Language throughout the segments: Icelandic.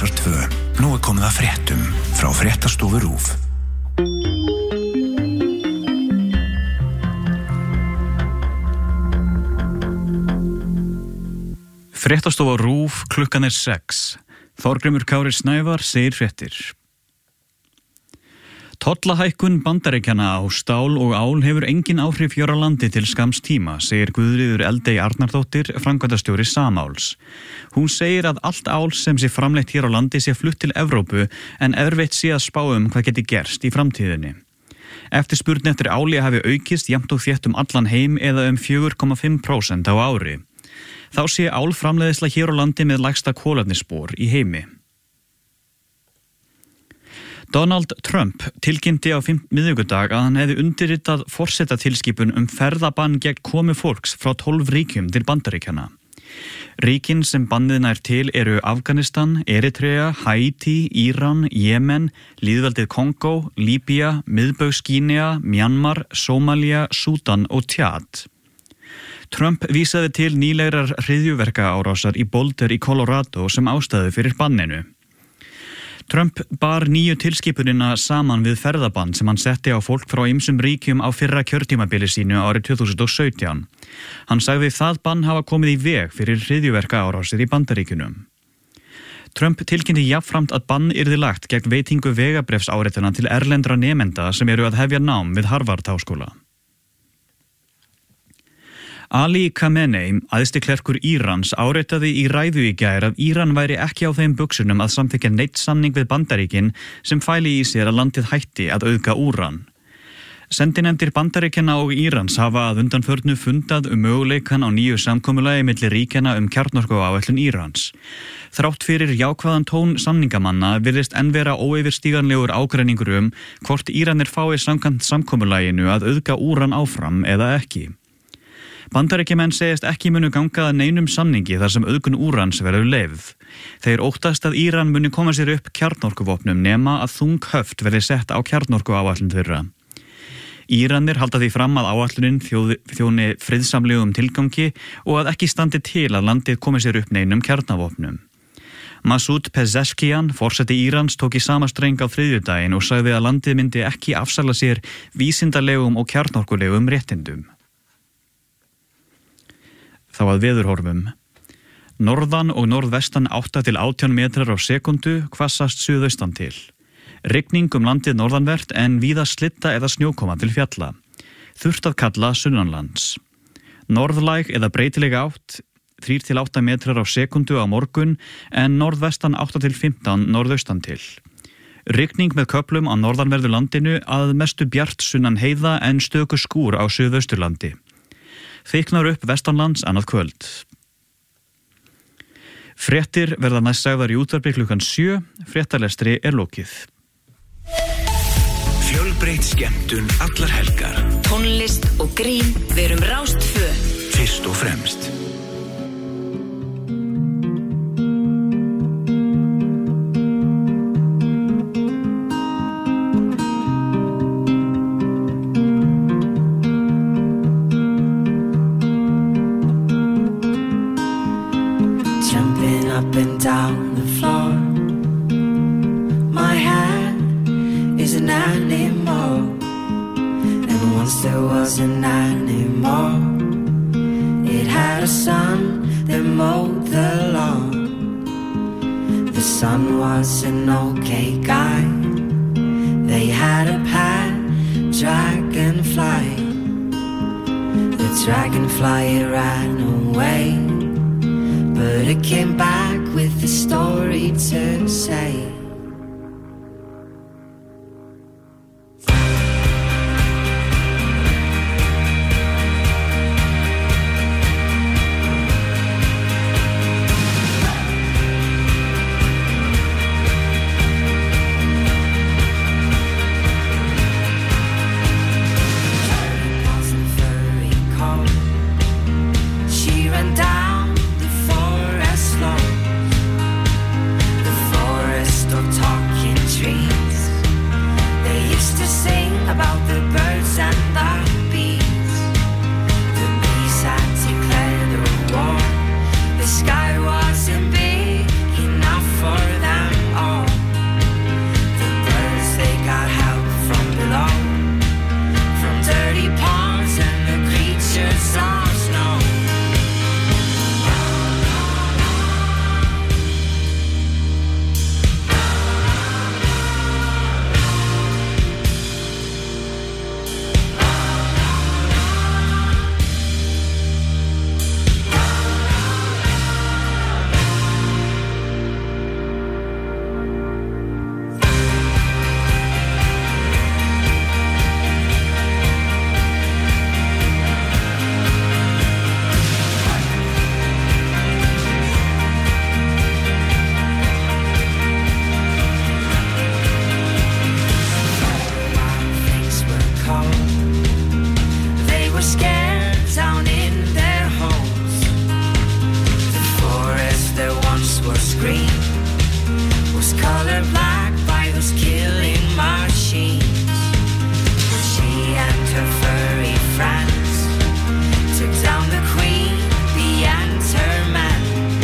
Rásar 2. Nú komið að fréttum frá Fréttastofu RÚV. Fréttastofa RÚV, klukkan 6. Þorgrímur Kári Snævar segir fréttir. Tollahækkun Bandaríkjanna á stál og ál hefur engin áhrif hér á landi til skamms tíma, segir Guðríður Eldey Arnardóttir, framkvæmdastjóri Samáls. Hún segir að allt ál sem sé framleitt hér á landi sé flutt til Evrópu en erfitt sé að spá hvað geti gerst í framtíðinni. Eftirspurn eftir áli hafi aukist jafnt og þétt allan heim eða 4,5% á ári. Þá sé álframleiðsla hér á landi með lægsta kolefnisspor í heimi. Donald Trump tilkynnti á miðvikudag að hann hefði undirritað forsetatilskipun ferðabann gegn komu fólks frá 12 ríkjum til Bandaríkjanna. Ríkin sem bannið nær til eru Afganistan, Eritrea, Haiti, Íran, Jemen, lýðveldið Kongó, Líbía, Miðbaugs-Gínea, Mjanmar, Sómalía, Súdan og Tjad. Trump vísaði til nýlegrar hryðjuverkaárásar í Boulder í Colorado sem ástæðu fyrir banninu. Trump bar nýju tilskipunina saman við ferðabann sem hann setti á fólk frá ýmsum ríkjum á fyrra kjörtímabili sínu árið 2017. Hann sagði það bann hafa komið í veg fyrir hryðjuverkaárásir í Bandaríkjunum. Trump tilkynnti jafnframt að bann yrði lagt gegn veitingu vegabréfsáritana til erlendra nemenda sem eru að hefja nám við Harvard-háskóla. Ali Khamenei, æðsti klerkur Írans, áréttaði í ræðu í gær að Íran væri ekki á þeim buxunum að samþykkja neinn samning við Bandaríkin sem fæli í sér að landið hætti að auðga úran. Sendinefndir Bandaríkjanna og Írans hafa að undanförnu fundað möguleikann á nýju samkomulagi milli ríkjanna kjarnorkuáætlun Írans. Þrátt fyrir jákvæðan tón samningamanna virðist enn vera óyfirstíganlegur ágreiningur hvort Íranir fái samkvæmt samkomulaginu að auðga úran áfram eða ekki. Bandaríkjamenn segist ekki munu ganga að neinum samningi þar sem auðgun úrans verður leyfð. Þeir óttast að Íran muni koma sér upp kjarnorkuvopnum nema að þung höft verði sett á kjarnorkuáætlun þeirra. Íranir halda því fram að áætlunin þjóni friðsamlegum tilgangi og að ekki standi til að landið komi sér upp neinum kjarnavopnum. Masoud Pezeshkian, forseti Írans, tók í sama streng á þriðjudaginn og sagði að landið myndi ekki afsala sér vísindalegum og kjarnorkulegum réttindum. Þá að veðurhorfum. Norðan og norðvestan 8 til 18 metrar á sekundu, hvassast suðaustan til. Rigning landið norðanvert en víða slitta eða snjókoma til fjalla. Þurrt að kalla sunnanlands. Norðlæg eða breytileg átt, 3 til 8 metrar á sekundu á morgun en norðvestan 8 til 15 norðaustan til. Rigning með köflum á norðanverðu landinu að mestu bjart sunnan heiða en stöku skúr á suðausturlandi. Þyknar upp vestanlands annað kvöld. Fréttir verða næst sagðar í útvarpi klukkan 7, fréttalestri lokið. Fjölbreytt skemmtun allar helgar. Tónlist og grín, verum Rás 2. Fyrst og fremst. Up and down the floor. My hand is an animal, and once there was an animal. It had a son that mowed the lawn. The son was an okay guy. They had a pet dragonfly. The dragonfly ran away, but it came back with a story to say. She ran down the forest lawn. her black by those killing machines. She and her furry friends took down the queen, and her men.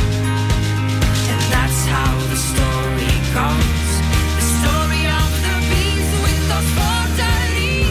And that's how the story goes. The story of the beast with those borderline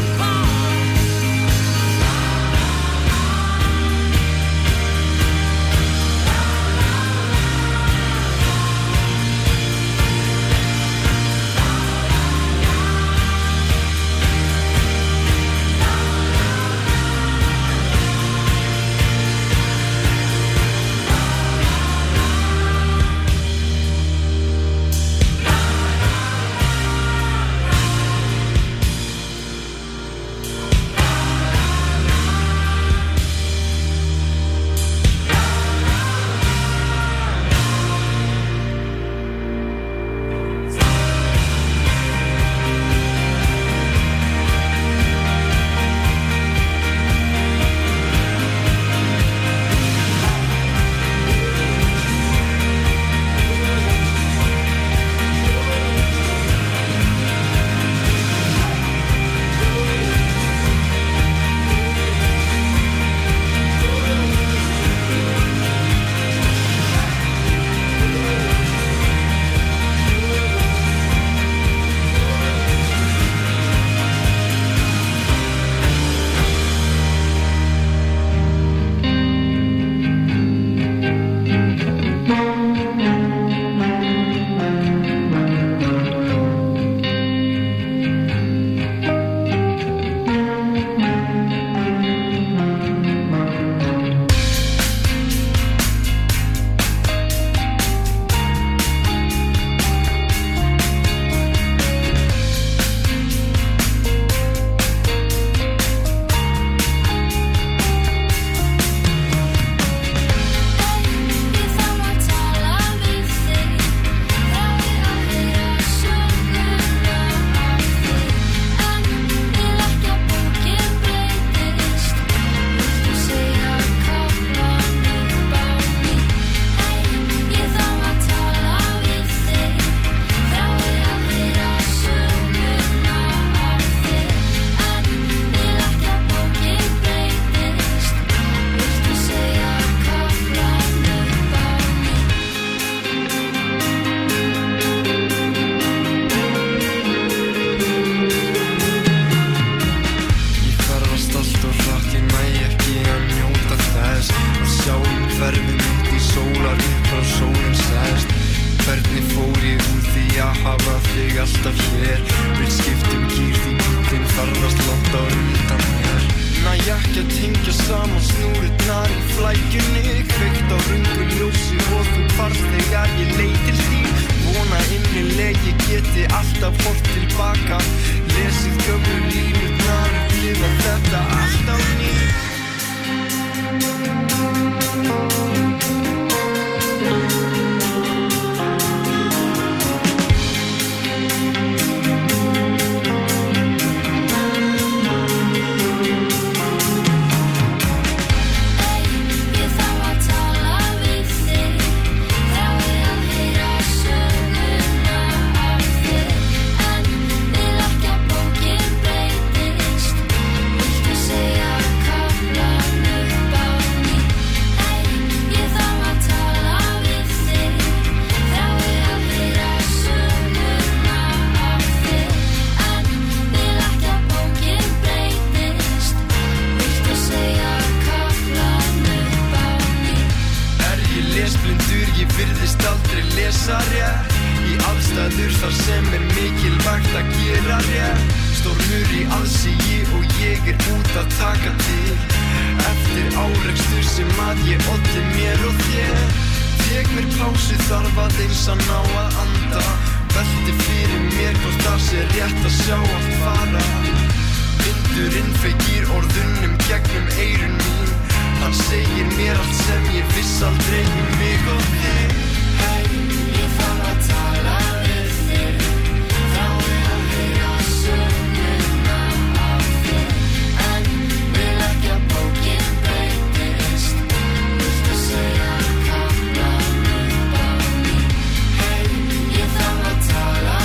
Tala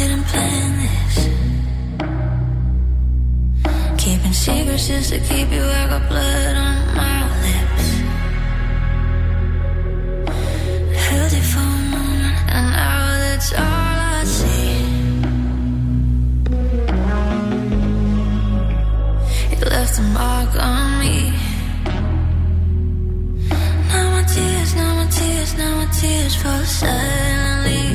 didn't plan this. Keeping secrets just to keep you, I got blood on my lips. Held you for a moment, and now that's all I see. You left a mark on me. Now my tears fall silently.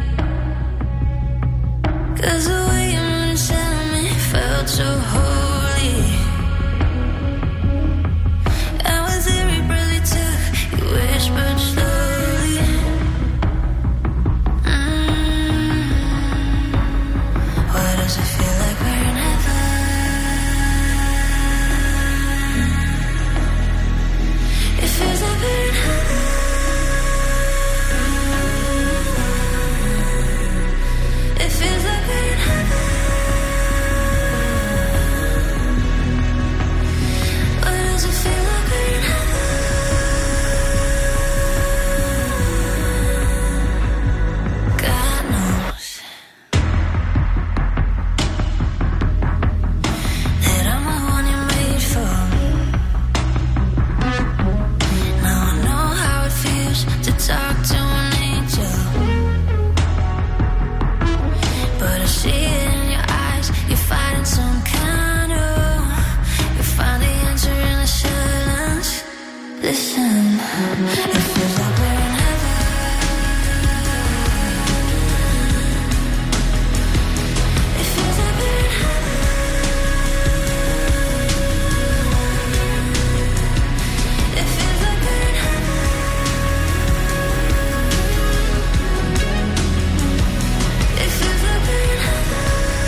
'Cause the way you moved inside me felt so holy. And with every breath you took, you whispered slowly. Why does it feel like we're in heaven? It feels like we're in heaven. It feels like we're in heaven. Why does it feel like we're in heaven? God knows that I'm the one you made for. Now I know how it feels to talk to an angel. But I see it in your eyes, you're fighting some kind of. You find the answer in the silence. Listen, it feels like we're in heaven. It feels like we're in heaven. It feels like we're in heaven. It feels like we're in heaven.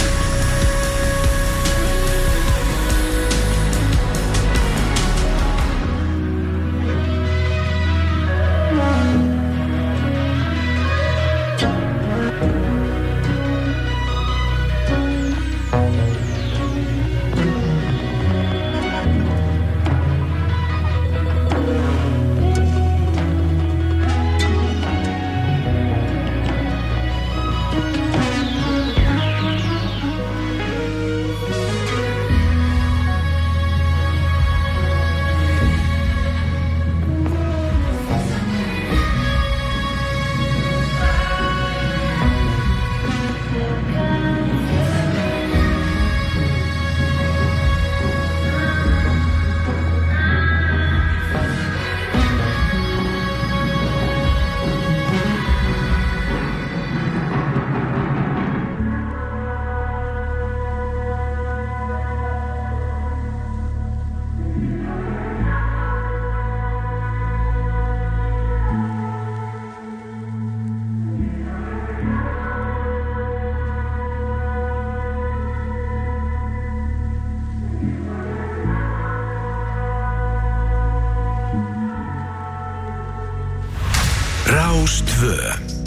Rástvö.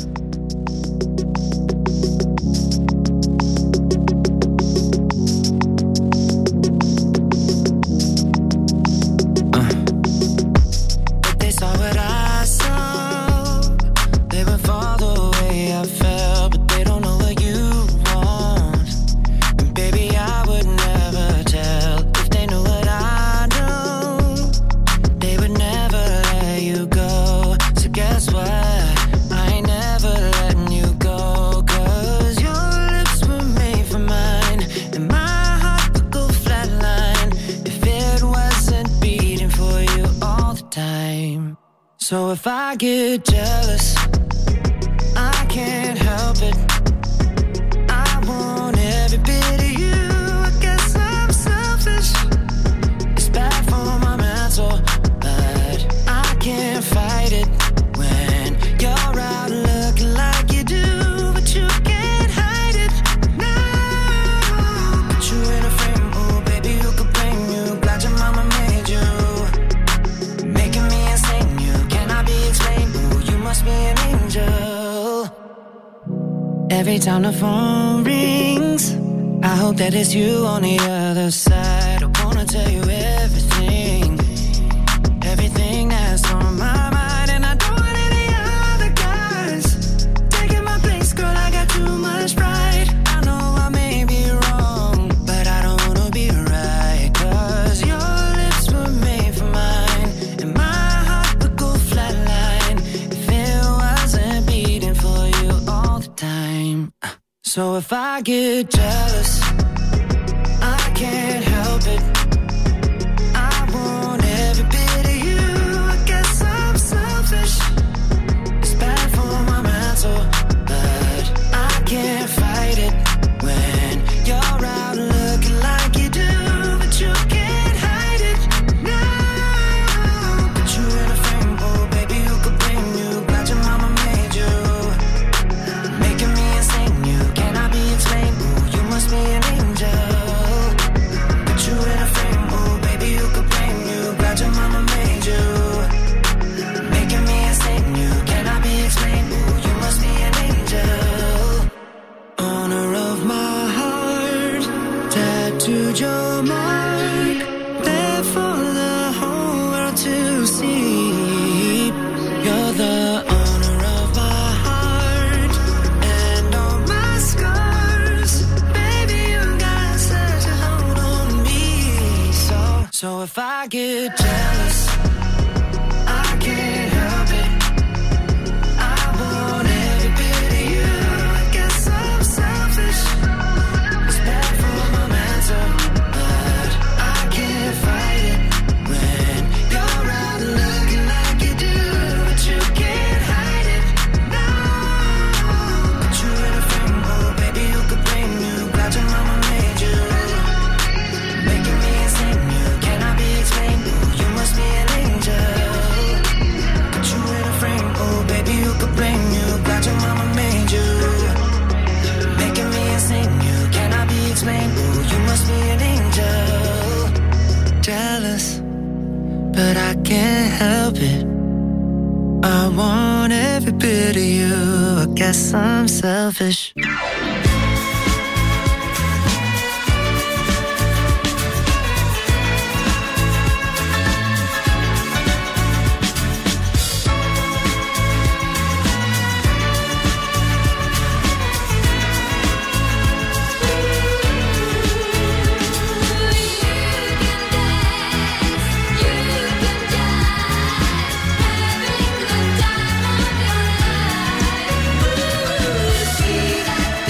They saw what I saw. They would fall the way I felt, but they don't know what you want. And baby, I would never tell if they knew what I know. They would never let you go. So guess what? I ain't never letting you go. 'Cause your lips were made for mine, and my heart would go flatline if it wasn't beating for you all the time. So if I get jealous, I can't help it. I want every bit of you. I guess I'm selfish. It's bad for my mental, but I can't fight it when you're out looking like you do. But you can't hide it now. Put you in a frame, oh baby, who could blame you? Glad your mama made you, making me insane. You cannot be explained. Oh, you must be an angel. Every time the phone rings, I hope that it's you on the other side. I wanna tell you everything, everything that's on my mind. And I don't want any other guys taking my place, girl, I got too much pride. So if I get jealous, I can't help it. I want every bit of you. I guess I'm selfish. It's bad for my mental, but I can't fight it when you're out looking like you do, but you can't hide it. No, put you in a frame, oh baby, who could blame you? Glad your mama made you, making me insane. You cannot be explained. Ooh, you must be an angel. Put you in a frame, oh baby, who could blame you? Glad your mama made you, making me insane. You cannot be explained. Ooh, you must be an angel. Owner of my heart, tattooed your mark, there for the whole world to see. You're the owner of my heart and all my scars. Baby, you got such a hold on me. So if I get jealous, I can't help it. I want every bit of you. I guess I'm selfish. It's bad for my mental, but I can't fight it when you're out looking like you do, but you can't hide it. No, put you in a frame, oh baby, who could blame you? Glad your mama made you, making me insane. You cannot be explained. Ooh, you must be an angel. Put you in a frame, oh baby, who could blame you? Glad your mama made you, making me insane. You cannot be explained. Ooh, you must be an angel. Jealous, but I can't help it. I want every bit of you. I guess I'm selfish. See that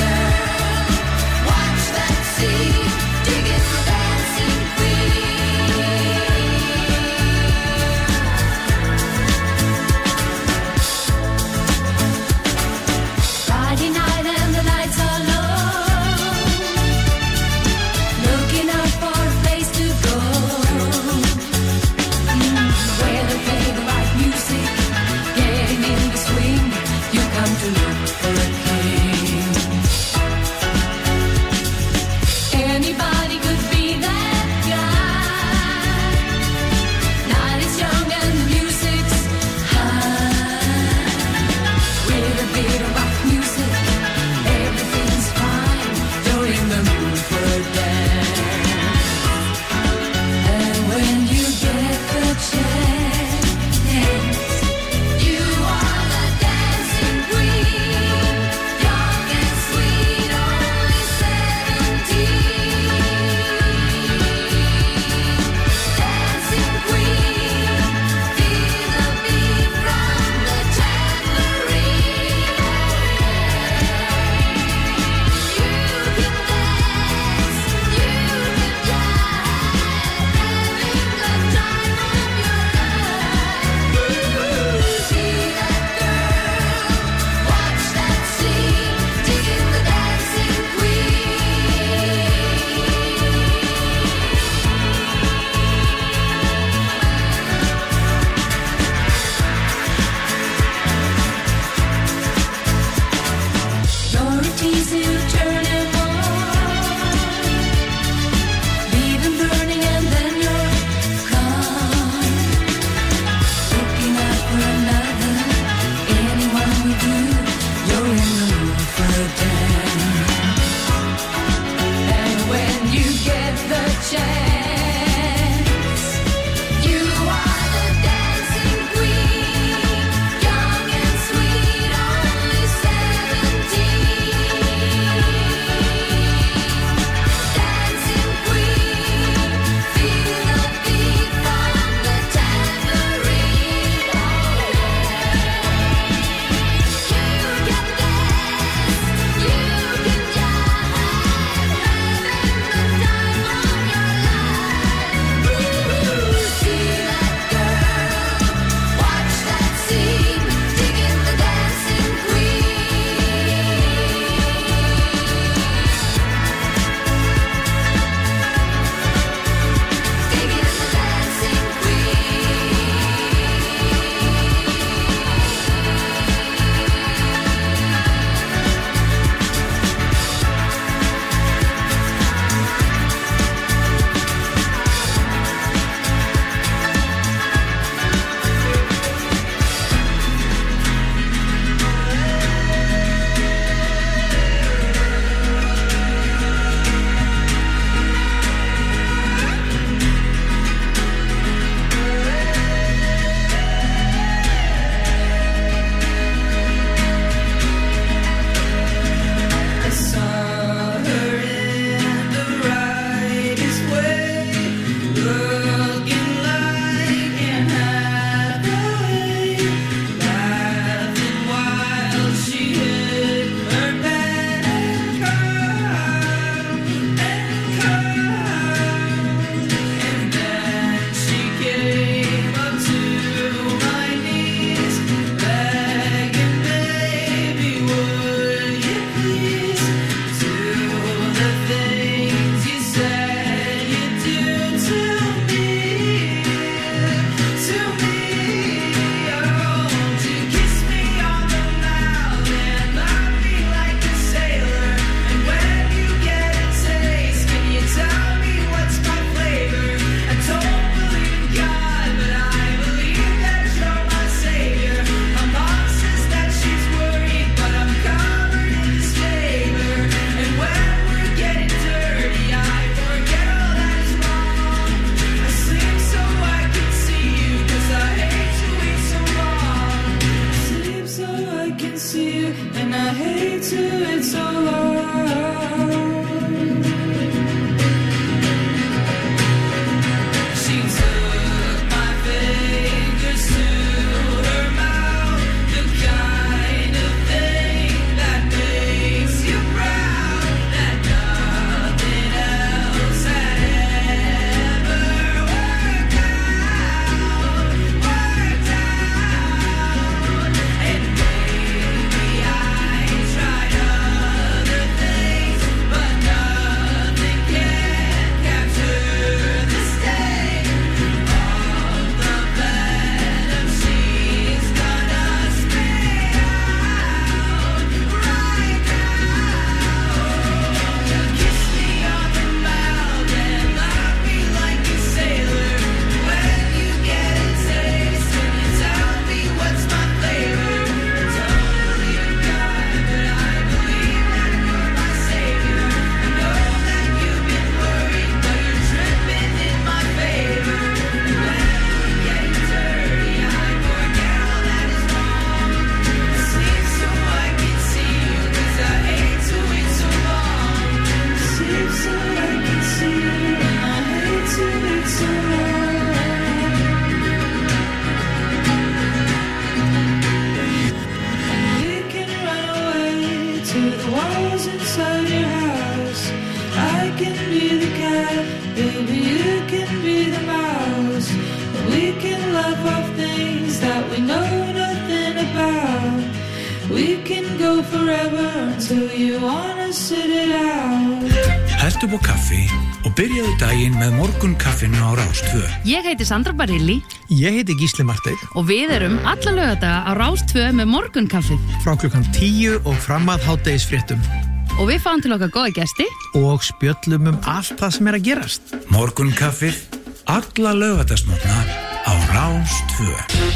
can go forever until you wanna sit it out. Heldu upp á kaffi og byrjaðu daginn með morgunkaffinu á Rás 2. Ég heiti Sandra Barilli. Ég heiti Gísli Marteinn. Og við erum alla laugardaga á Rás 2 með morgunkaffið. Frá klukkan 10 og fram að hádegisfréttum. Og við fáum til okkar góða gesti. Og spjöllum allt það sem að gerast. Morgunkaffið, alla laugardagsmorgna á Rás 2.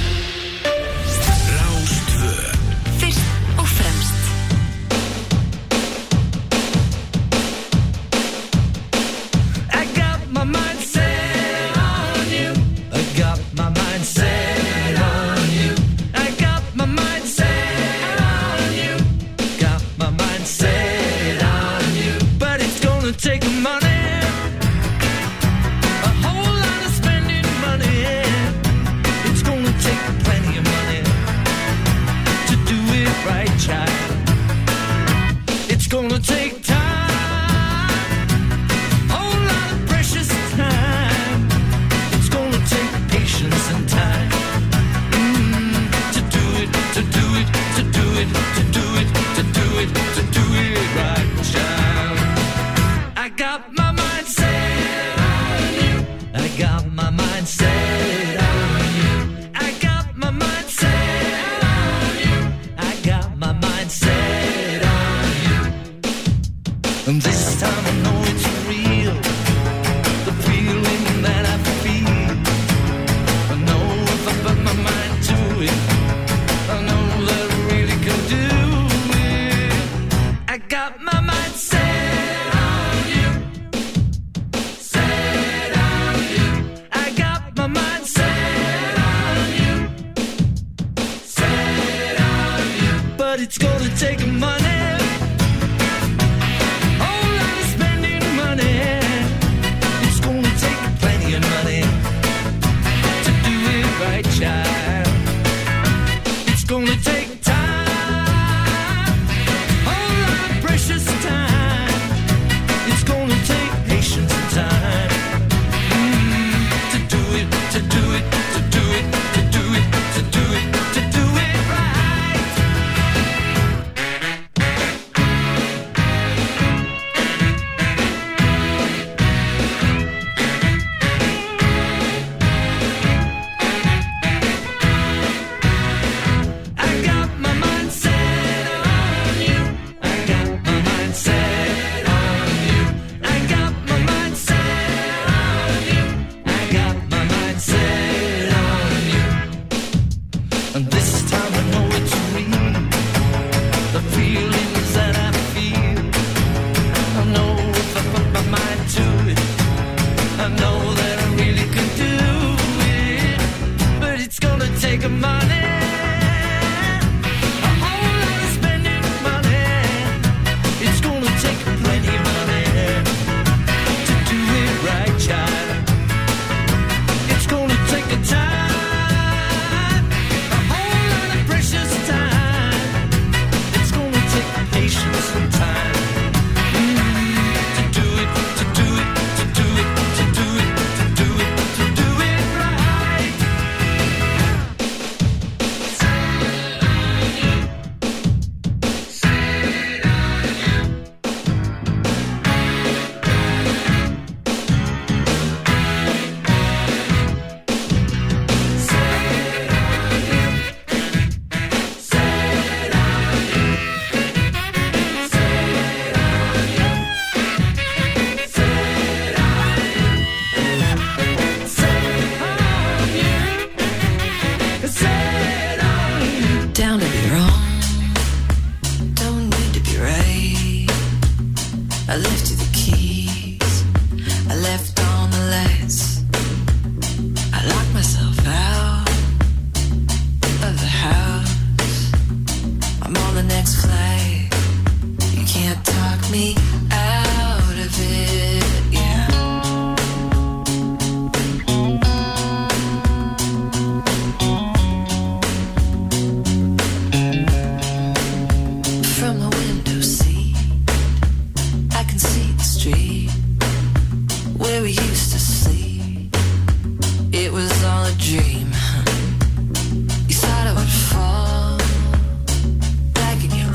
Rás 2. Fyrst og fremst. I got my mind set on you. I got my mind set on you. I got my mind set on you. Got my mind set on you. But it's gonna take money. A whole lot of spending money. It's gonna take plenty of money to do it right, child. It's gonna take time. And time to do it right, child. I got my mind set on you. I got my mind set on you. I got my mind set on you. I got my mind set on you. And this time I know it's real. The feeling that I feel. Put my mind to it. I know that I really can do it. I got my mind set on you. Set on you. I got my mind set on you. Set on you. But it's gonna take money. Whole lot of spending money. It's gonna take plenty of money. Right, child. It's gonna take time, whole lot of precious time. It's gonna take patience and time to do it, to do it, to do it, to do it, to do it, to do it right. dream. You thought I would fall back in your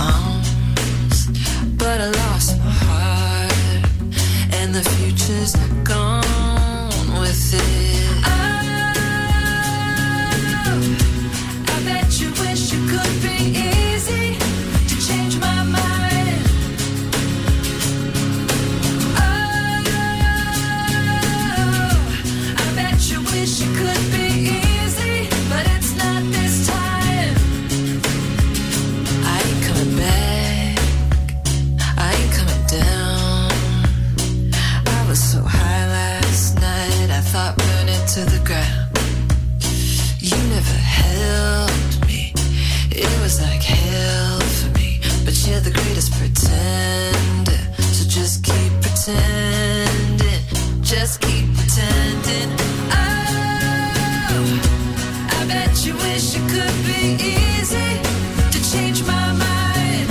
pretending, just keep pretending. Oh, I bet you wish it could be easy to change my mind.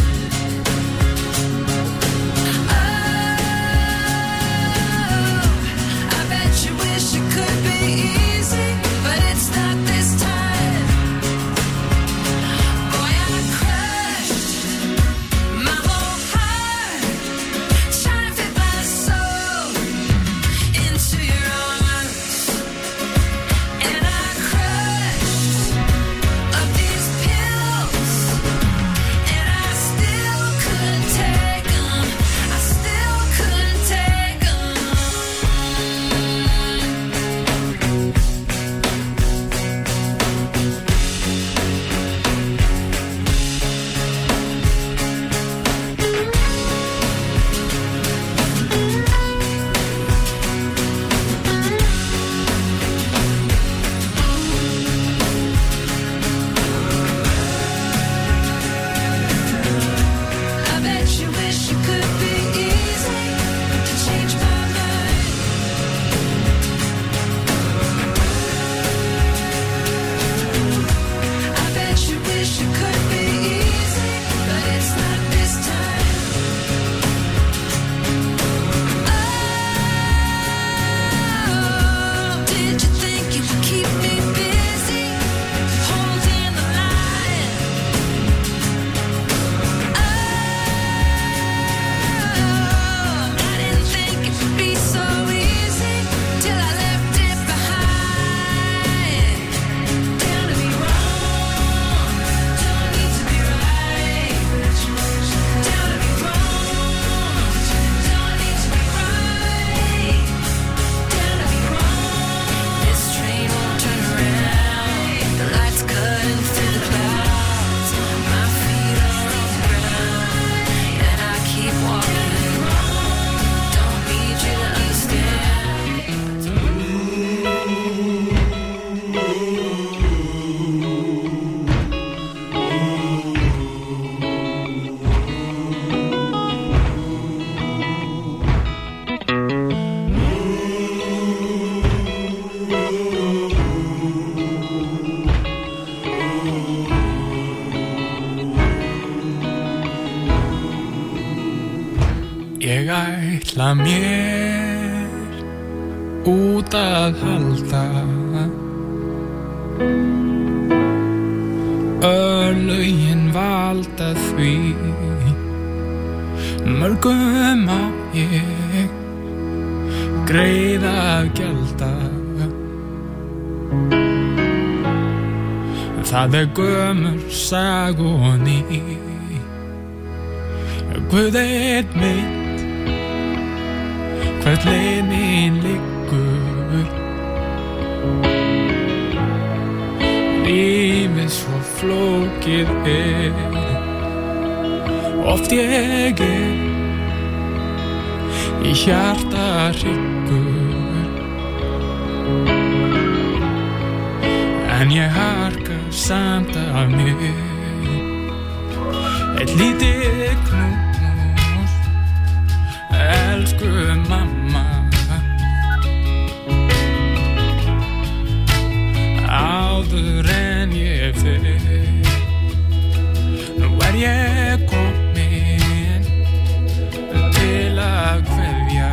Oh, I bet you wish it could be easy, but it's not this time. Boy, I crushed my whole heart, trying to fit my soul into your arms, and I crushed up these pills, and I still couldn't take them. I still couldn't take them. I bet you wish it could be easy to change my mind. I bet you wish it could be easy, but it's not this time. Oh, did you think you could keep me busy holding the line? I didn't think it would be so easy till I left it behind. Down to be wrong, don't need to be right. Down to be wrong, don't need to be right. Down to be wrong, this train won't turn around. The lights cutting through the clouds. My feet are on the ground, and I keep walking. Don't need you to understand. Ég ætla mér út að halda, örlögin valda því, mörgum á ég greiða að gjalda. Það gömul saga og ný, Guð einn veit hvert leið mín liggur. Lífið svo flókið oft ég í hjarta hryggur, en ég harka samt af mér eitt lítið knús, elsku mamma. Áður en ég fer, nú ég komin til að kveðja.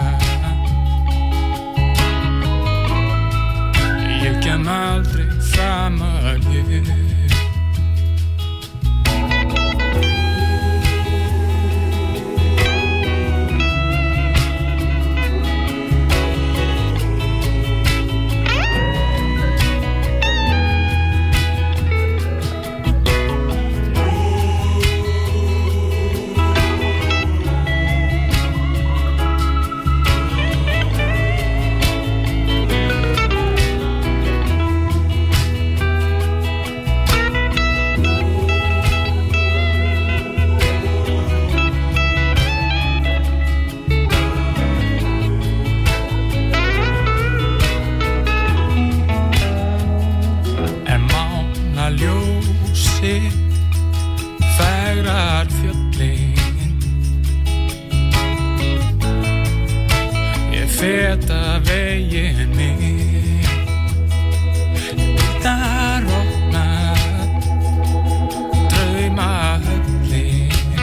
Ég kem aldrei fram að ég feta veginn mig þar opnar draumahöllin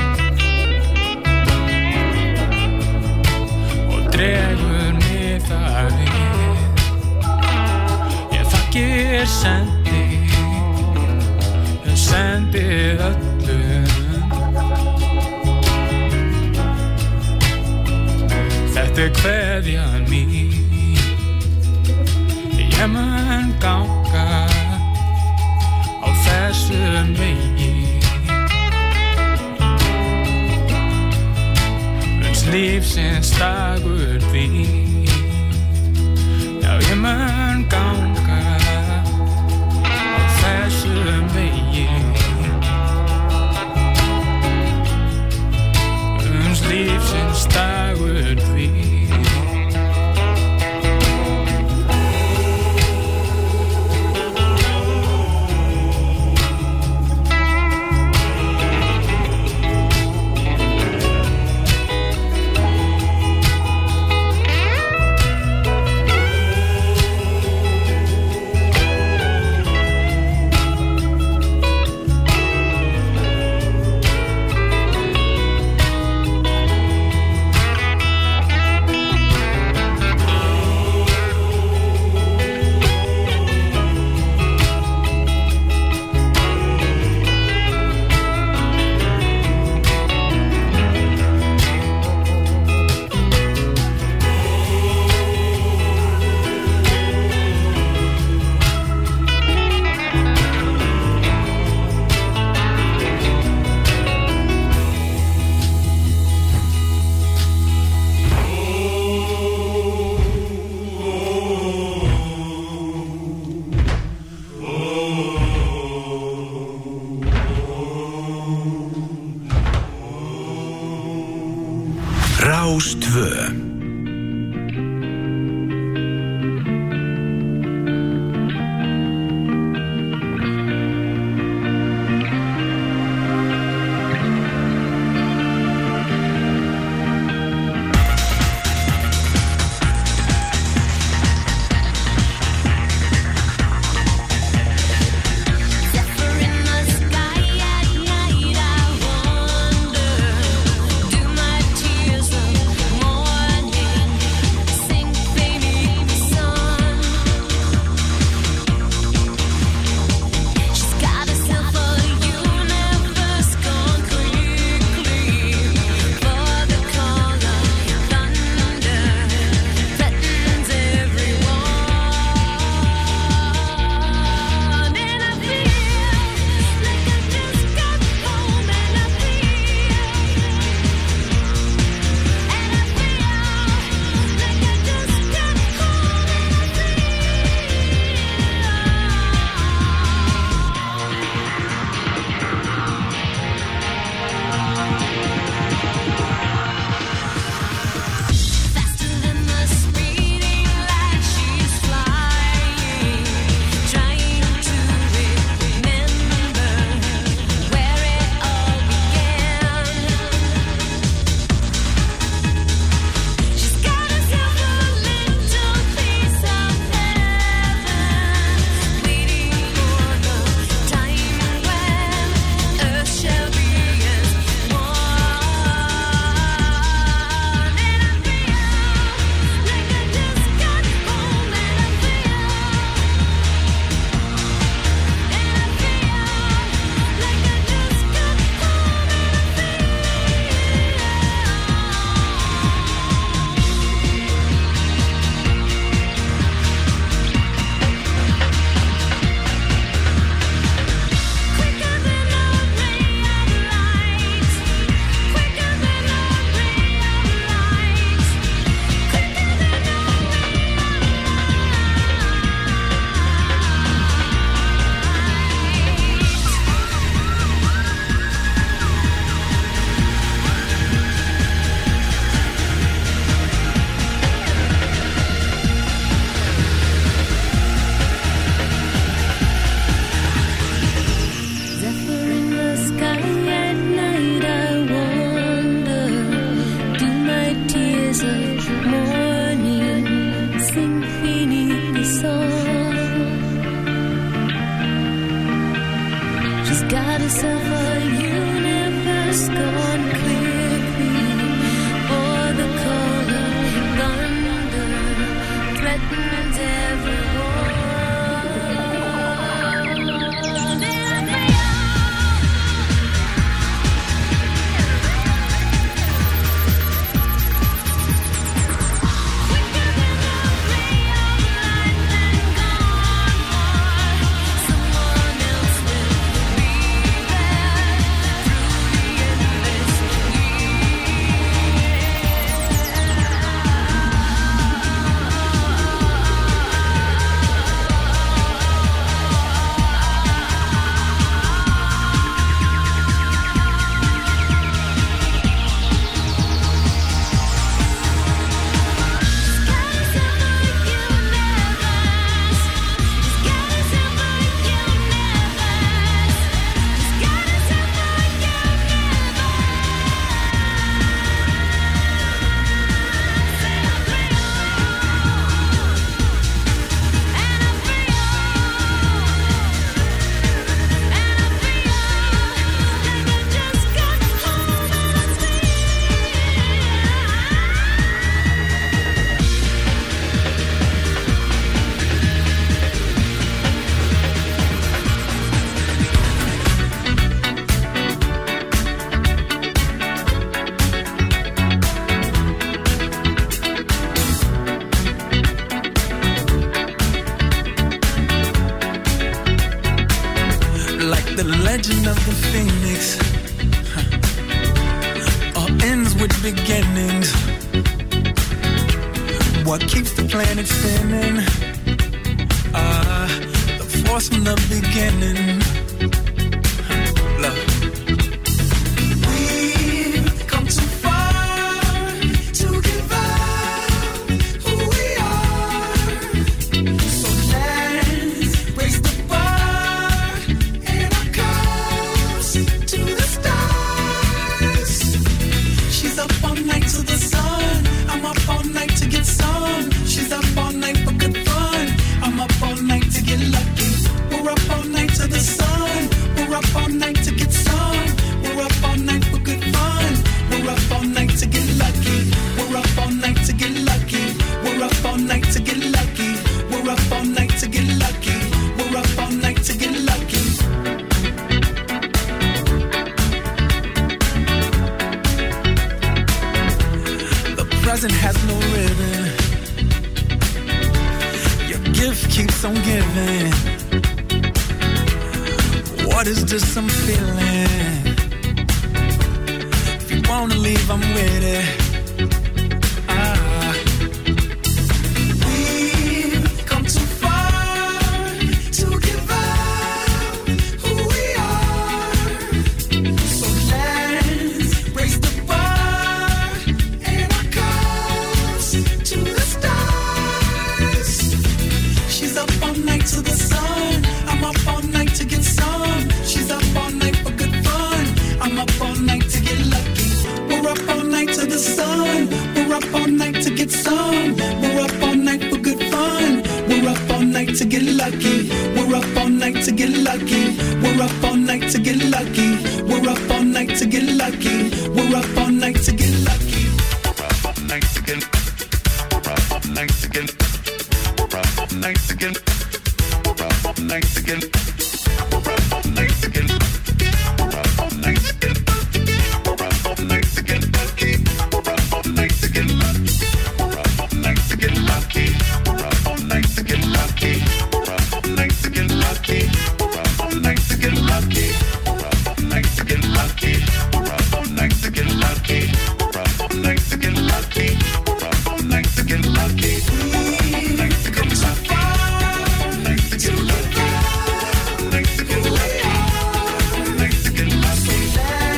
og dregur mig þar við ég þakkir sendið öllum þetta kveðjan mín ég mun ganga á þessum vegi uns lífsins dagur því já ég mun ganga á þessum vegi uns lífsins dagur því Rás 2. More the legend of the phoenix all ends with beginnings. What keeps the planet spinning? The force from the beginning. Love. We've come too far to give up who we are. So let's raise the bar and our cups to the stars. She's up all night to the sun. I'm up all night to get some. She's up all night for good fun. I'm up all night to get lucky. We're up all night to the sun. We're up all night to get some. We're up all night for good fun. We're up all night to get lucky. We're up all night to get lucky. We're up all night to get lucky. We're up all night to get lucky. We're up all night to get lucky. The present has no ribbon. Your gift keeps on giving. What is this I'm feeling? If you wanna leave, I'm with it. We've come too far to give up who we are. So let's raise the bar and our cups to the stars. She's up all night to the sun. I'm up all night to get some. She's up all night for good fun. I'm up all night to get lucky. We're up all night to the sun. We're up all night to get some. We're up all night for good fun. We're up all night to get lucky. We're up all night to get lucky. We're up all night to get lucky. We're up all night to get lucky. We're up all night to get lucky. We're up all night to get. We're up all night to get. We're up all night to get. We're up all night to get. We're up all night to get. We're up all night to get. We're up all night to get lucky. We're up all night to get lucky. We're up all night to get lucky. We're up all night to get lucky. We're up all night to get lucky. We're up all night to get lucky. We're up all night to get lucky. We're up all night to get lucky. We're up all night to get lucky. We're up all night to get lucky. We're up all night to get lucky.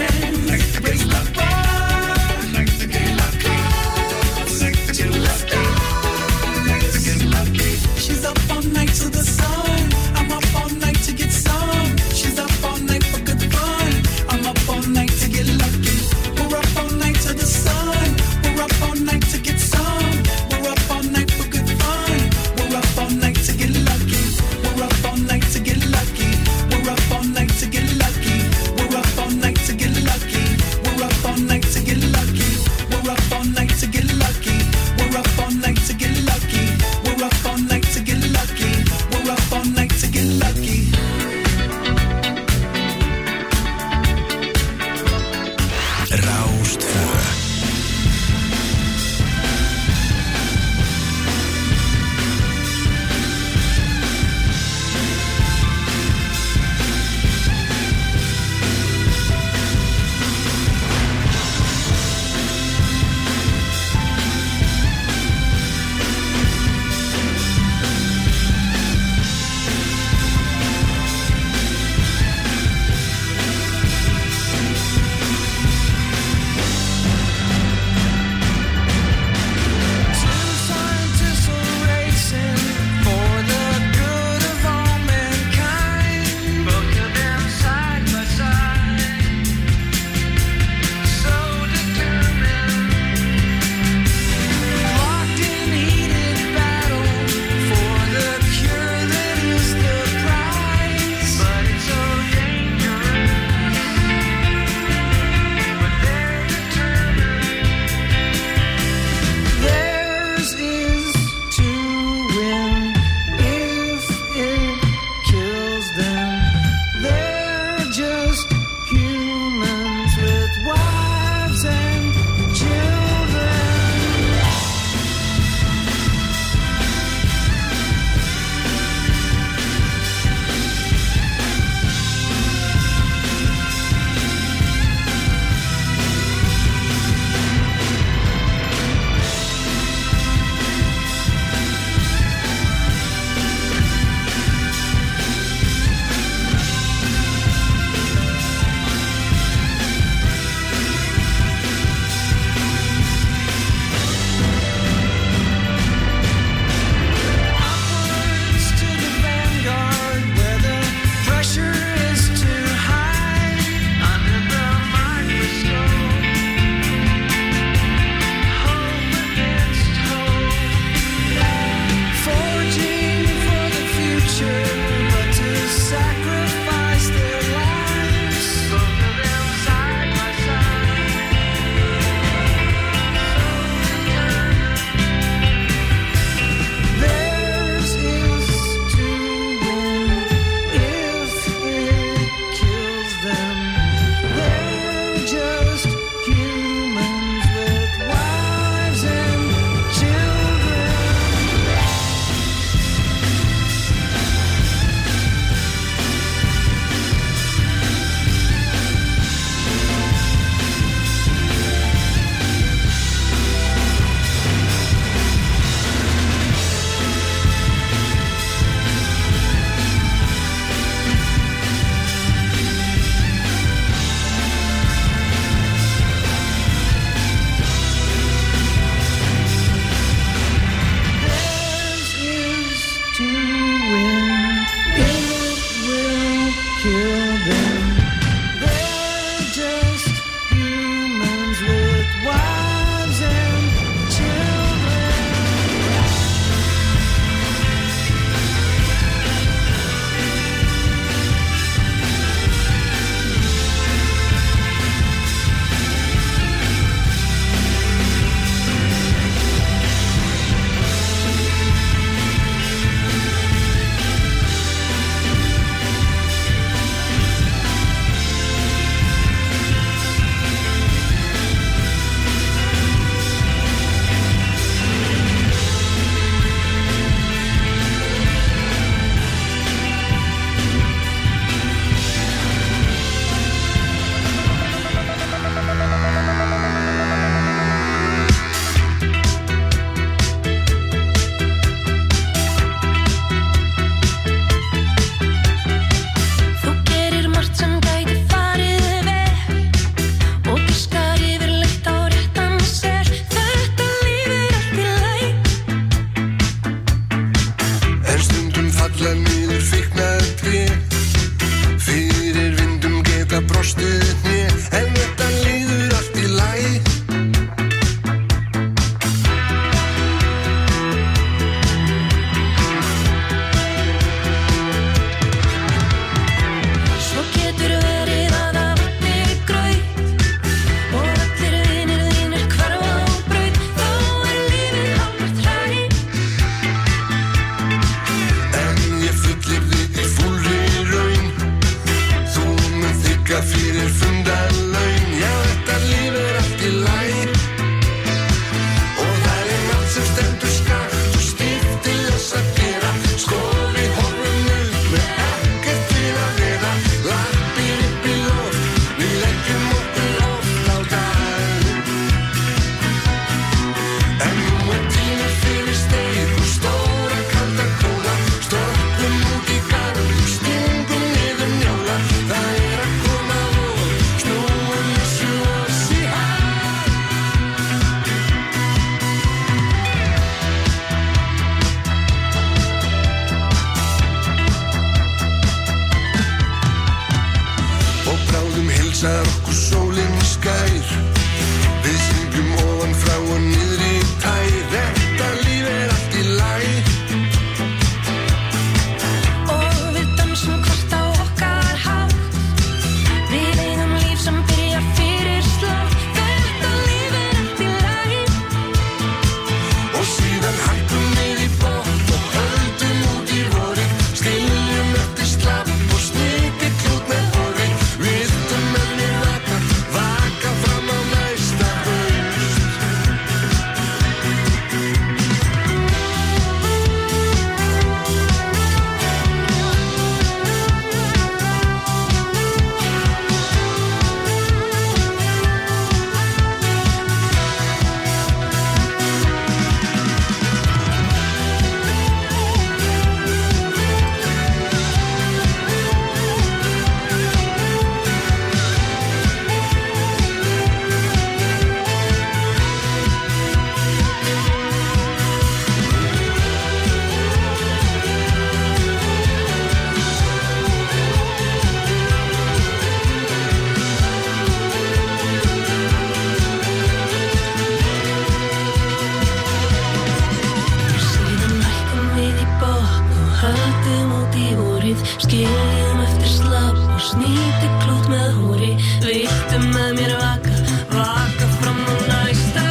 út í vorið, skiljum eftir slapp og snýti klút með hóri. Viltu með mér vaka, vaka fram á næsta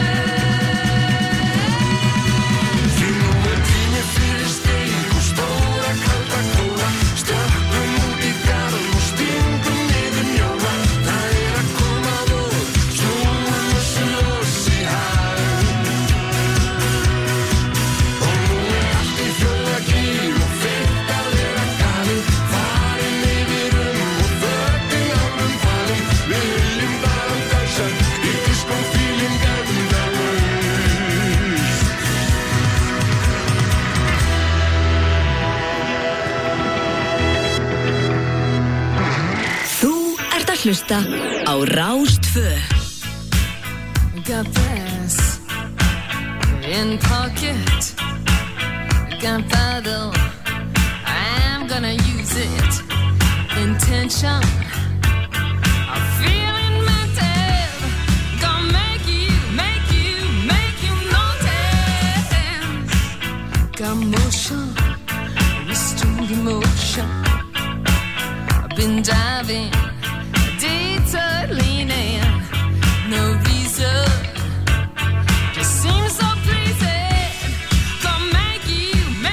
helg. Því nú tími fyrir steik og stóra kalda kóla. Stökkum út í garð og stingum niður njóla. Það að koma vor, snúum þessu ljós í hag. Og nú allt í fulla gír og feitt að vera galið. Farin yfir og fötin árum falin. Við viljum bara dansa í disco feeling endalaust. Þú ert að hlusta á Rás 2. Got this in pocket, got paddle, I'm gonna use it. Intention, I'm feeling mental, gonna make you notice. Got motion, restrained emotion, I've been diving, leaning, no reason, just seems so pleasing. Gonna make you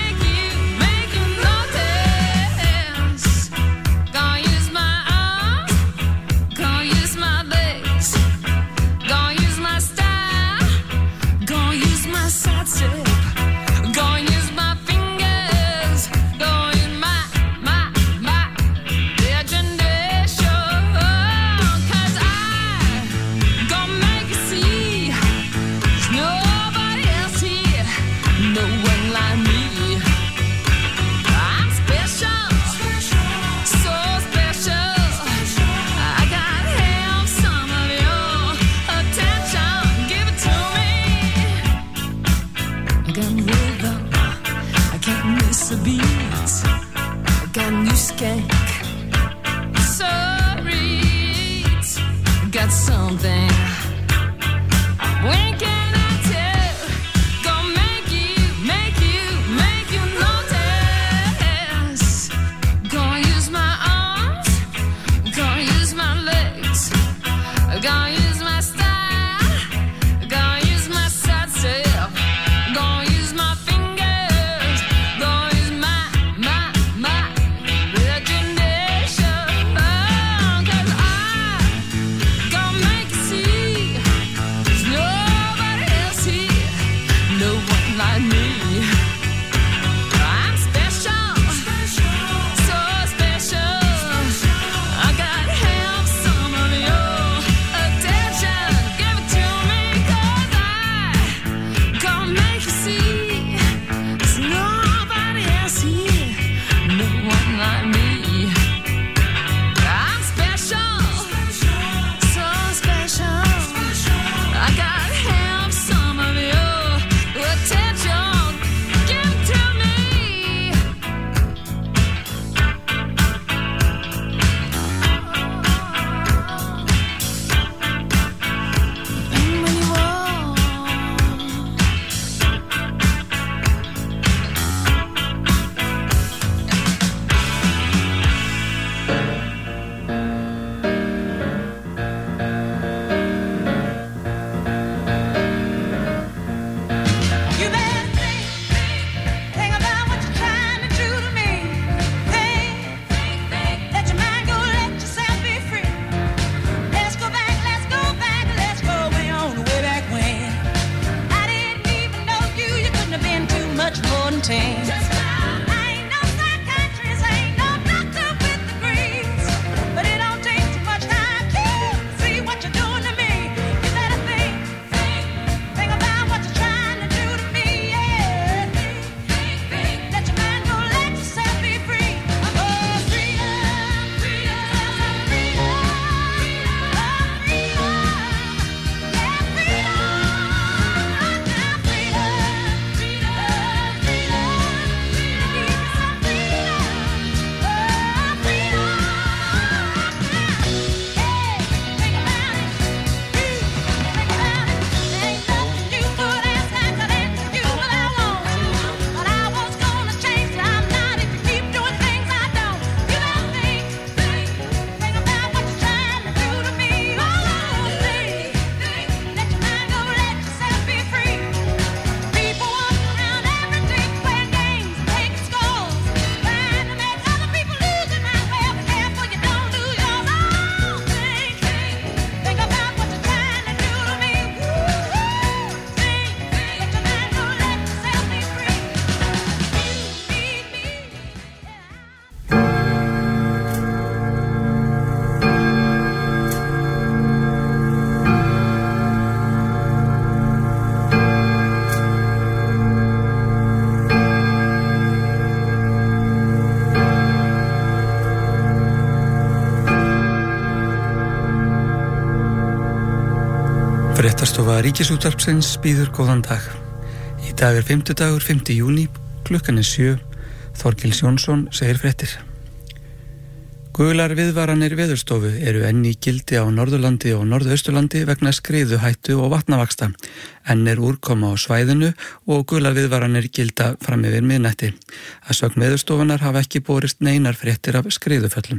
notice. Gonna use my arms, gonna use my legs, gonna use my style, gonna use my side step, gonna use my fingers, gonna use my imagination. 'Cause I gonna make you see there's nobody else here, no one like me. I'm special, so special. I gotta have some of your attention. Give it to me. I got rhythm, I can't miss a beat. I got new skank, sorry, got something I'm winking at you. Gonna make you notice. Gonna use my arms, gonna use my legs, gonna use my style, gonna use my side step, gonna use my fingers, gonna use my imagination. 'Cause I gonna make you see there's nobody else here, no one like me. I'm special, so special. I gotta have some of your attention. Give it to me, 'cause I gonna make you see there's nobody else here, no one like me. I'm special, so special. I gotta have some of your attention. Give it to me. And when you walk, you better think about what you're trying to do to me. Think, let your mind go, let yourself be free. Let's go back, let's go way on, way back when. I didn't even know you couldn't have been too much more than 10. I ain't no psychiatrist, I ain't no doctor with degrees, but it don't take too much time to see what you're doing to me. You better think about what you're trying to do to me, yeah. Think, let your mind go, let yourself be free. Oh, freedom, freedom, freedom, yeah, freedom, freedom, freedom, freedom. Fréttastofa Ríkisútvarpsins býður góðan dag. Í dag 50dagur, 5. júní, klukkan 7. Þorkils Jónsson segir fréttir. Gular viðvaranir veðurstofu eru enn í gildi á Norðurlandi og Norðausturlandi vegna skriðuhættu og vatnavaksta. Enn úrkoma á svæðinu og gular viðvaranir gilda fram yfir miðnætti. Að sögn veðurstofunar hafa ekki borist neinar fréttir af skriðuföllum.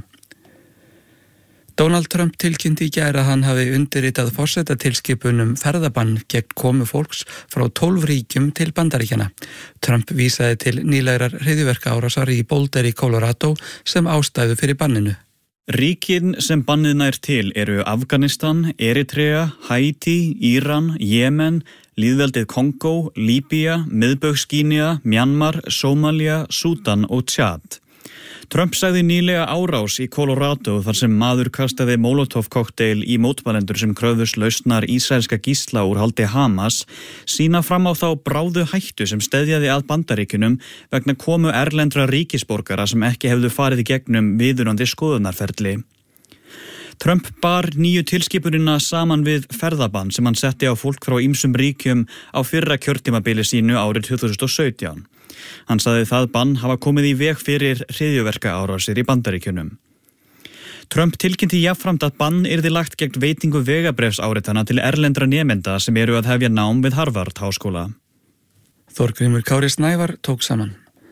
Donald Trump tilkynnti í gær að hann hafi undirritað forsetatilskipun ferðabann gegn komu fólks frá 12 ríkjum til Bandaríkjanna. Trump vísaði til nýlegrar hryðjuverkaárásar í Boulder í Colorado sem ástæðu fyrir banninu. Ríkin sem bannið nær til eru Afganistan, Eritrea, Haiti, Íran, Jemen, Lýðveldið Kongó, Líbía, Miðbaugs-Gínea, Mjanmar, Sómalía, Súdan og Tjad. Trump sagði nýlega árás í Colorado þar sem maður kastaði Molotov-kokteil í mótmælendur sem kröfðust lausnar ísraelska gísla úr haldi Hamas, sýna fram á þá bráðu hættu sem steðjaði að Bandaríkjunum vegna komu erlendra ríkisborgara sem ekki hefðu farið í gegnum viðunandi skoðunarferli. Trump bar nýju tilskipunina saman við ferðabann sem hann setti á fólk frá ýmsum ríkjum á fyrra kjörtímabili sínu árið 2017. Hann sagði það bann hafa komið í veg fyrir hryðjuverkaárásir í Bandaríkjunum. Trump tilkynnti jafnframt að bann yrði lagt gegn veitingu vegabréfsáritana til erlendra nemenda sem eru að hefja nám við Harvard-háskóla. Þorgrímur Kári Snævar tók saman.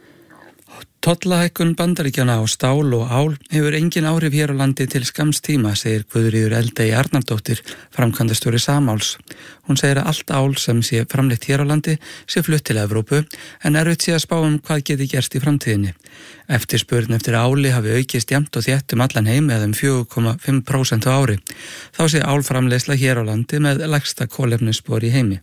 Tollahækkun Bandaríkjanna á stál og ál hefur engin áhrif hér á landi til skamms tíma, segir Guðríður Eldey Arnardóttir, framkvæmdastjóri Samáls. Hún segir að allt ál sem sé framleitt hér á landi sé flutt til Evrópu, en erfitt sé að spá hvað geti gerst í framtíðinni. Eftirspurn eftir áli hafi aukist jafnt og þétt allan heim eða 4,5% á ári. Þá sé álframleiðsla hér á landi með lægsta kolefnisspor í heimi.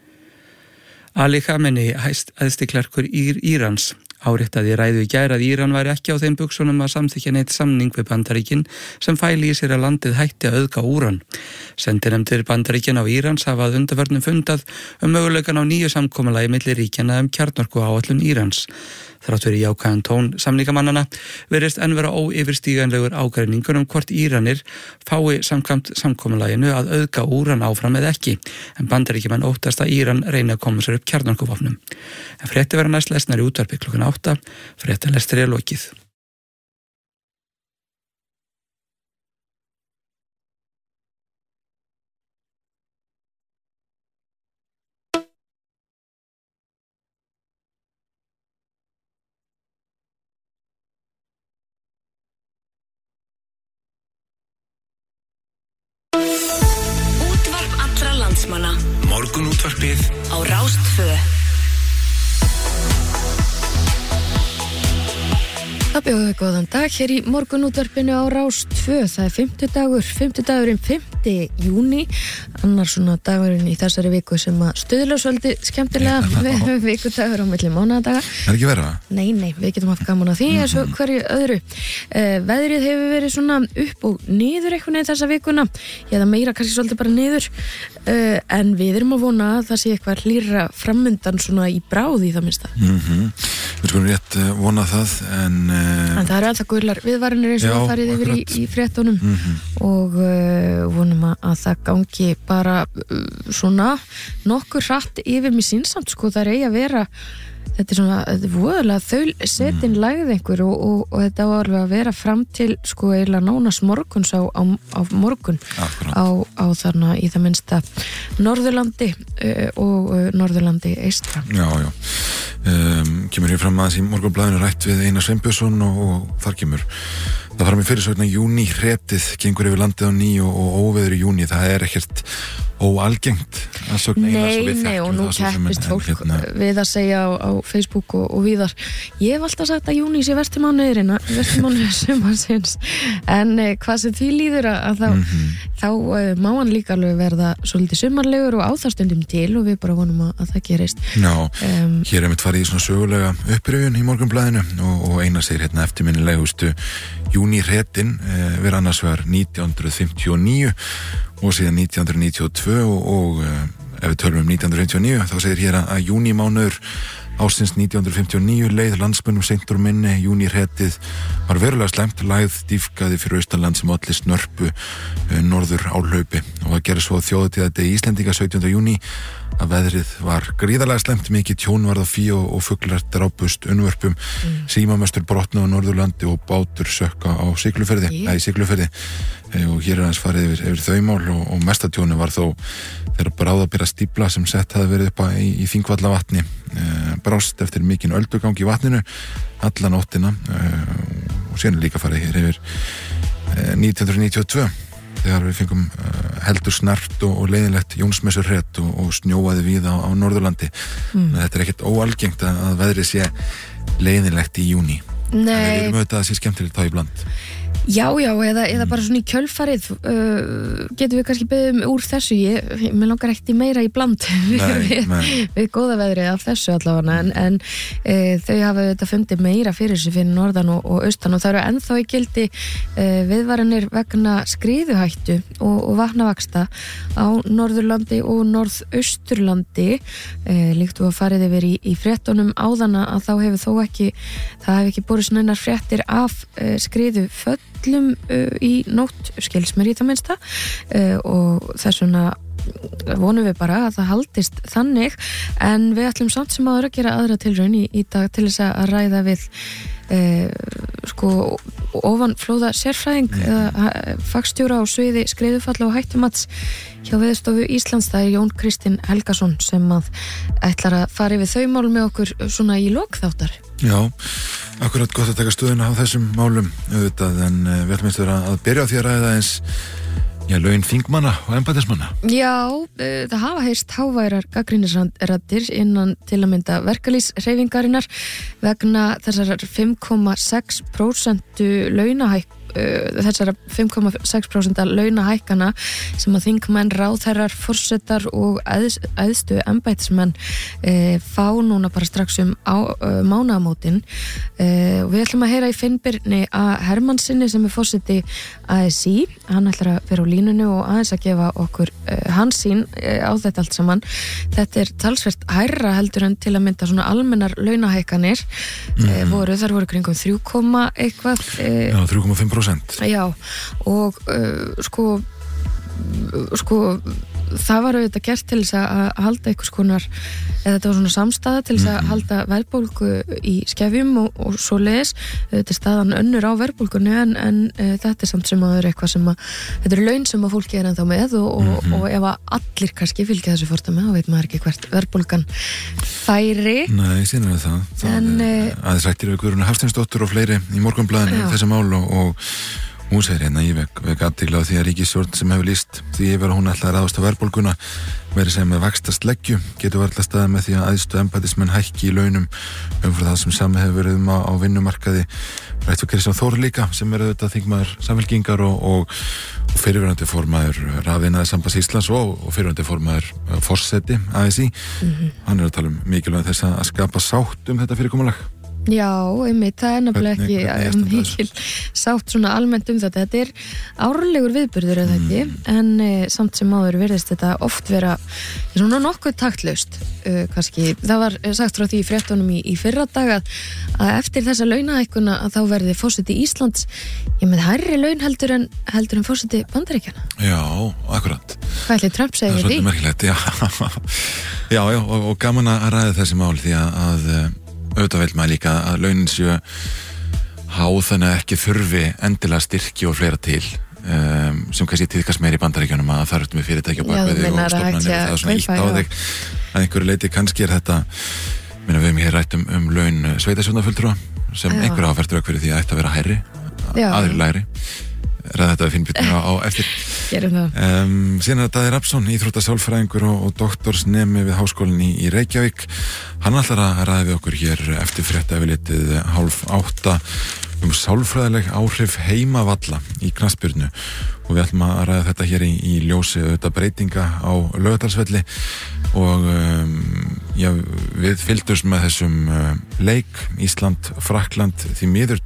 Ali Khamenei, æðstiklerkur Írans, áréttaði í ræðu í gær að Íran væri ekki á þeim buxunum að samþykkja neitt samning við Bandaríkin sem fæli í sér að landið hætti að auðga úran. Sendinefndir Bandaríkin á Írans hafa að undanförnum fundað möguleikan á nýju samkomulagi milli ríkjanna kjarnorkuáætlun Írans. Þrátt fyrir jákvæðan tón samningamannana virðist enn vera óyfirstíganlegur ágreiningur hvort Íranir fái samkvæmt samkomulaginu að auðga úran áfram eða ekki, en Bandaríkjamenn óttast að Íran reyni að koma sér upp kjarnorkuvopnum. En fréttir vera næst lesnar í útvarpi klukkan 8, fréttalestri er lokið. Morgunútvarpið á Rás 2. Það bjóðu góðan dag hér í morgunútvarpinu á Rás 2. Það er 50dagurinn 5. júní, annar svona dagurinn í þessari viku sem að stuðla svolítið skemmtilega vikudagur á milli mánaðadaga. Er ekki verið það? Nei, við getum haft gaman að því eins og hverju öðru. Veðrið hefur verið svona upp og niður einhvern veginn þessa vikuna, eða meira kannski svolítið bara niður, en við erum að vona að það sé eitthvað hlýrra framundan svona í bráð í það minnsta. Við skulum rétt vona það, en það eru alltaf gular viðvaranir eins og það farið yfir í fréttunum og vonum að það gangi bara svona nokkur hratt yfir mig sínsamt, sko, það er eigi að vera þetta er svona, þetta er voðalega þau setin lagði einhver og þetta var alveg að vera fram til, sko, eiginlega nánast morguns á morgun á þarna í það minnsta Norðurlandi og Norðurlandi eystra. Já. Kemur hér fram aðeins í Morgunblaðinu rætt við Einar Sveinbjörnsson og þar kemur það fram í fyrirsögn að júní hretið gengur yfir landið á ný og óveður í júní, það er ekkert óalgengt að sögna Einars og við þekkjum og nú keppist fólk við að segja á Facebook og víðar. Ég hef alltaf sagt að júní sé versti mánuðurinn sumarsins, en hvað sem því líður að þá má hann líka alveg verða svolítið sumarlegur og á það stundum til og við bara vonum að það gerist. Já, hér er mitt farið í svona sögulega upprifjun í Morgunblaðinu og Einar segir hérna eftirminnilegustu júníhretin verið annars vegar 1959 og síðan 1992 og ef við tölum 1959 þá segir hér að júnímánuður ársins 1959 leið landsmönnum seint úr minni. Júníhretið var verulega slæmt, lægð dýfkaði fyrir austanland sem olli snörpu norður áhlaupi og það gerði svo þjóðhátíðardegi Íslendinga 17. júní að veðrið var gríðarlega slæmt, mikið tjón varð á fí og fuglar drápust unnvörpum, símamöstur brotnuðu á Norðurlandi og bátur sökka á Siglufirði, og hér aðeins farið yfir þau mál og mestatjónu var þó þegar bráðabera stífla sem sett hafði verið upp í Þingvallavatni brást eftir mikinn öldugang í vatninu alla nóttina og síðan líka farið hér yfir 1992 þegar við fengum heldur snart og leiðinlegt Jónsmessurhret og snjóaði víða á Norðurlandi. Þetta er ekkert óalgengt að veðrið sé leiðinlegt í júní. Nei. En við erum auðvitað að sé skemmtilegt þá í bland. Já, eða bara svona í kjölfarið getum við kannski beðum úr þessu mér langar ekkert í meira í bland við góða veðrið af þessu allavega en þau hafa þetta fundið meira fyrir sig fyrir norðan og austan og það eru ennþá í gildi viðvaranir vegna skriðuhættu og vatnavaksta á Norðurlandi og Norðausturlandi líkt og að farið yfir í fréttunum áðana að þá hefur þó ekki það hefur ekki borist neinar fréttir af skriðuföll í nótt skils mér í það minnsta og þess vegna vonum við bara að það haldist þannig en við ætlum samt sem áður að gera aðra tilraun í dag til þess að ræða við ofanflóða sérfræðing fagstjóra á sviði skriðufalla og hættumats hjá Veðurstofu Íslands, það er Jón Kristinn Helgason sem að ætlar að fara yfir þau mál með okkur svona í lokþáttar. Já, akkurat gott að taka stöðuna á þessum málum auðvitað en við ætlum að byrja á því að ræða eins laun þingmanna og embættismanna. Já, það hafa heyrst háværar gagnrýnisraddir innan til að mynda verkalýðshreyfingarinnar vegna þessar 5,6% þessara 5,6% launahækkana sem að þingmenn, ráðherrar, forsetar og æðstu embættismenn fá núna bara strax mánaðamótin og við ætlum að heyra í Finnbirni Hermannsinni sem er forseti ASÍ, hann ætlar að vera á línunni og aðeins að gefa okkur hans sín á þetta allt saman. Þetta er talsvert hærra heldur en til að mynda svona almennar launahækkanir þar voru kringum 3, eitthvað 3,5%. Já, og það var auðvitað gert til þess að halda einhvers konar, eða þetta var svona samstaða til þess að halda verðbólgu í skefjum og svoleiðis. Þetta er staðan önnur á verðbólgunni en þetta er samt sem að það er eitthvað sem að þetta eru laun sem að fólki er ennþá með og ef að allir kannski fylgja þessu fordæmi þá veit maður ekki hvert verðbólgan færi. Nei, síðan er það aðeins rættir við Guðrúnu Hafsteinsdóttur og fleiri í Morgunblaðinu þessi mál og hún segir hérna ég vek athygli á því að ríkisstjórn sem hefur lýst því yfir að hún ætlaði að ráðast á verðbólguna verið sem með vaxtasleggju getur varla staðið með því að æðstu embættismenn hækki í launum umfram það sem sami hefur verið á vinnumarkaði. Rætt við Kristján Þór líka sem er auðvitað þingmaður Samfylkingar og fyrirverandi formaður Rafiðnaðarsambands Íslands og fyrirverandi formaður forseti ASÍ. Hann er að tala mikilvægt þess að skapa sátt þetta fyrirkomulag. Já, einmitt, það er nefnilega ekki mikil sátt svona almennt þetta. Þetta er árlegur viðburður eða ekki, en samt sem áður virðist þetta oft vera svona nokkuð taktlaust kannski. Það var sagt frá því í fréttunum í fyrra dag að eftir þessa launahækkuna að þá verði forseti Íslands með hærri laun heldur en forseti Bandaríkjanna. Já, akkurat. Hvað ætli Trump segir því? Það er svolítið merkilegt, já, og gaman að ræða þessi mál því að auðvitað vil maður líka að launin séu háð þannig að ekki þurfi endilega styrki og fleira til sem kannski tíðkast meir í Bandaríkjunum að það eru með fyrirtæki á bakveði og stofnanir og það er svona ítt á þig að einhverju leiti kannski er þetta við hefum hér rætt laun sveitarstjórnarfulltrúa sem einhverju hafa fært rauk fyrir því að ætti að vera hærri aðri lægri ræða þetta við Finnbjörn á eftir. Gerum það. Síðan er Daði Rafnsson, íþróttasálfræðingur og doktorsnemi við Háskólann í Reykjavík. Hann ætlar að ræða við okkur hér eftir fréttayfirlitið 7:30 sálfræðileg áhrif heimavalla í knattspyrnu og við ætlum að ræða þetta hér í ljósi auðvitað breytinga á Laugardalsvelli og við fylgdumst með þessum leik Ísland-Frakkland því miður